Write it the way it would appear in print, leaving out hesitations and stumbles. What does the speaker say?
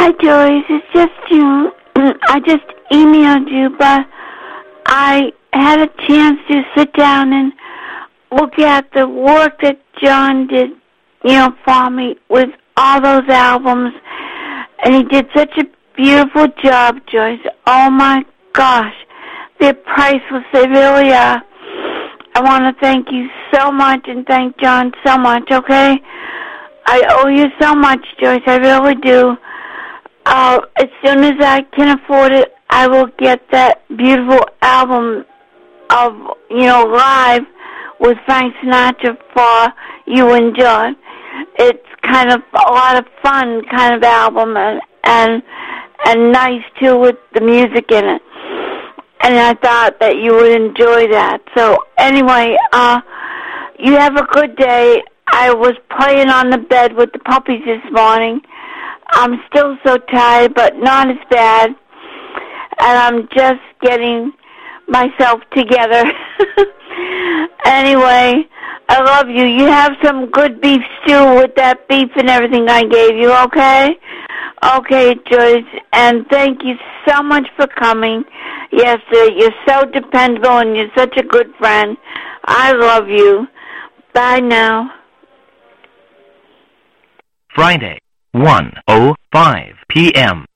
Hi, Joyce. It's just you. I just emailed you, but I had a chance to sit down and look at the work that John did, for me with all those albums. And he did such a beautiful job, Joyce. Oh, my gosh. They're priceless. They really are. I want to thank you so much and thank John so much, okay? I owe you so much, Joyce. I really do. As soon as I can afford it, I will get that beautiful album of, live with Frank Sinatra for you and John. It's kind of a lot of fun kind of album and nice, too, with the music in it. And I thought that you would enjoy that. So, anyway, you have a good day. I was playing on the bed with the puppies this morning. I'm still so tired, but not as bad. And I'm just getting myself together. Anyway, I love you. You have some good beef stew with that beef and everything I gave you, okay? Okay, Joyce. And thank you so much for coming yesterday. You're so dependable and you're such a good friend. I love you. Bye now. Friday, 1:05 p.m.